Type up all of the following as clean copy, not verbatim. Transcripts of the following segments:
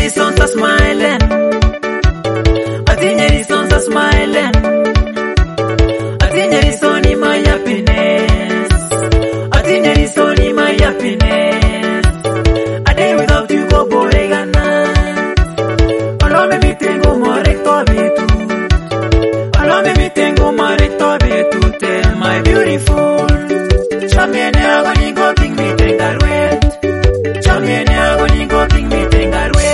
reasons for smiling. Atinye reasons for smiling. Atinye reason in my happiness. Atinye reason in my happiness. A day without you go boring and night. Allow me tengo more recto betu. Allow me tengo more recto betu. Tell my beautiful. Champion agony go king me take that way. Champion agony go king me take that way.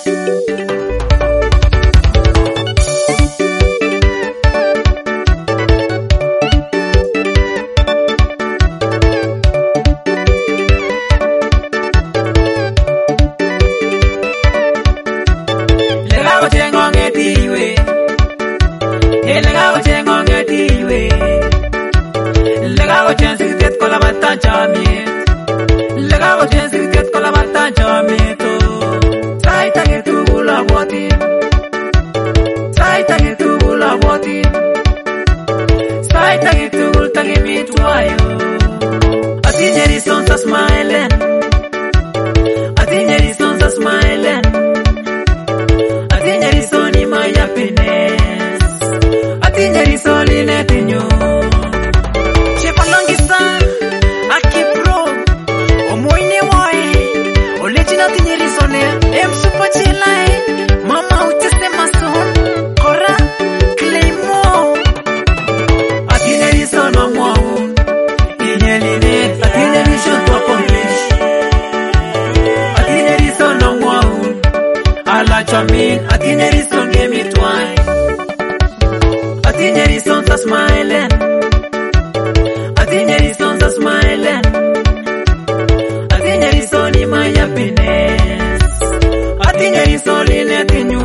Atinye reasons for smiling. Atinye reasons for smiling. Atinye reason in my happiness. Atinye reason in etinyo. Chepalongisa, akipro, omoine wai. Olejina atinye reason em super chilai. Mama utese mason, kora claimo. Atinye reason mamo. Atinye reason to accomplish. Atinye reason no more. Ala chamin, atinye reason give me twice. Atinye reason for smiling. Atinye reason for smiling. Atinye reason in my happiness. Atinye reason in etinyo.